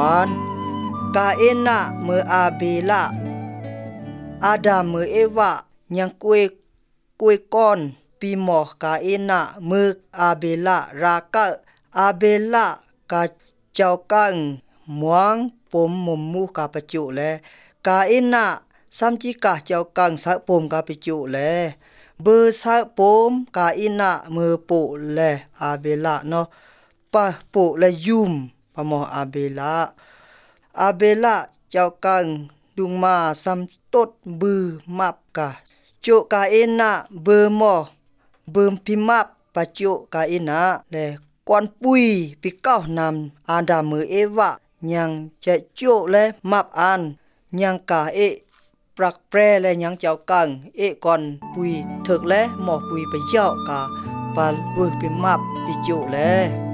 านกาเอนะมืออาเบลาอาดามมือเอวะยังกวยก้อนปีหมอกาเอนะมืออาเบลารากะอาเบลากาเจ้ากังหมวงปมมุมมูกาปะจุแลกาเอนะซัมจิกาเจ้ากังสะปมกาปะจุแลเบอร์สะปมกาเอนะมือปุแลอาเบลาเนาะปะปุแลยุมปะหมออาเบลาเจ้ากังดุงมาซัมตดบือมับกาจุกาเอนะเบอร์หมอเบิ่มพิมับปะจุกาเอนะและกวนปุยปิเก้านำอาดามือเอวะยังจะจุและมับอันยังกาเอปรักแปรและยังเจ้ากังเอกอนปุยถึกและหมอปุยไปเจ้ากาปาบุยพิมับปิจุและ